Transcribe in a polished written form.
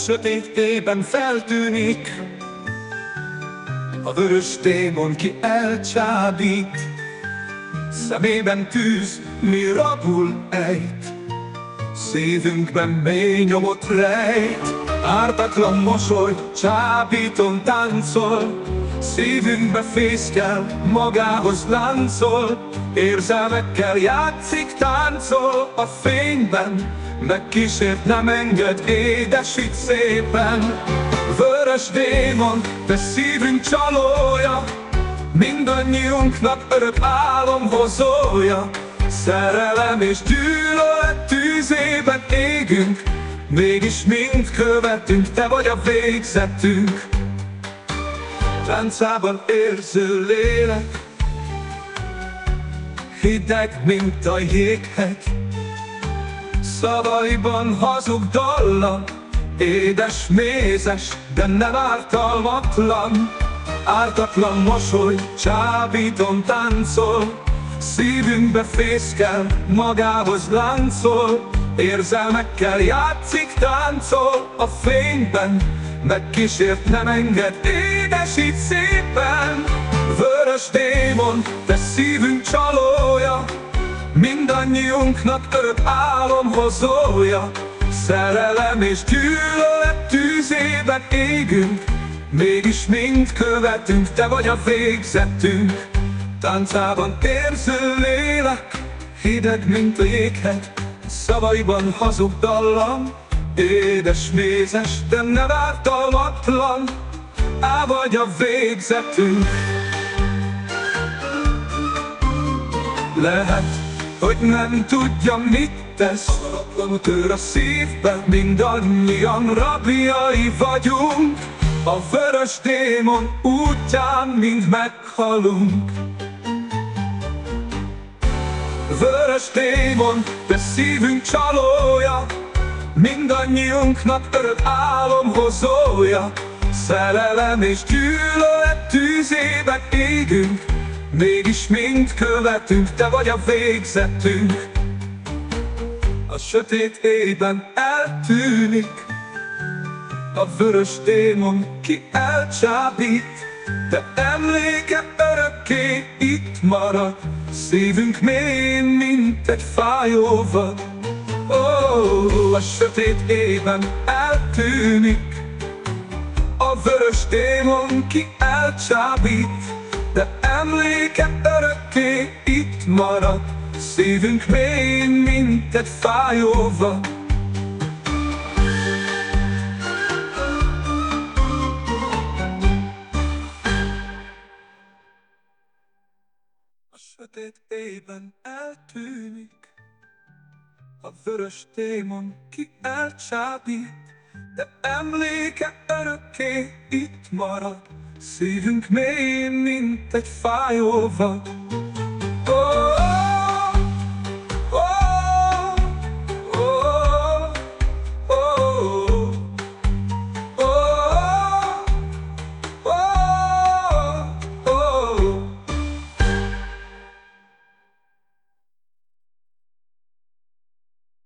sötét éjben feltűnik, a vörös démon, ki elcsábít. Szemében tűz, mi rabul ejt, szívünkben mély nyomot rejt. Ártatlan mosoly, csábíton táncol, szívünkbe fészkel, magához láncol. Érzelmekkel játszik, táncol a fényben, megkísért, nem enged, édesít szépen. Vörös démon, te szívünk csalója, mindannyiunknak örök álom hozója. Szerelem és gyűlölet tűzében égünk, mégis mind követünk, te vagy a végzetünk. Táncában érző lélek, hideg, mint a jéghegy. Szavaiban hazug dallam, édes, mézes, de nem ártalmatlan. Ártatlan mosoly, csábíton táncol, szívünkbe fészkel, magához láncol. Érzelmekkel játszik, táncol a fényben, megkísért, nem enged, édesít szépen. Vörös démon, te szívünk csalója, mindannyiunknak örök álom hozója. Szerelem és gyűlölet tűzében égünk, mégis mind követünk, te vagy a végzetünk. Táncában érző lélek, hideg, mint a jéghegy. Szavaiban hazug dallam, édes, mézes, de nem ártalmatlan. Á, vagy a végzetünk. Lehet, hogy nem tudja, mit tesz, tör a szívben, mindannyian rabjai vagyunk. A vörös démon útján mind meghalunk. Vörös démon, te szívünk csalója, mindannyiunknak örök álom hozója. Szerelem és gyűlölet tűzében égünk, mégis mind követünk, te vagy a végzetünk. A sötét éjben eltűnik, a vörös démon, ki elcsábít. De emléke örökké itt marad, szívünk mélyén, mint egy fájóvad. Ó, a sötét éjben eltűnik, a vörös démon, ki elcsábít. De emléke örökké itt marad, szívünk mélyén, mint egy fájóvad. A sötét éjben eltűnik, a vörös démon, ki elcsábít. De emléke örökké itt marad, szívünk mélyén, mint egy fájóvad.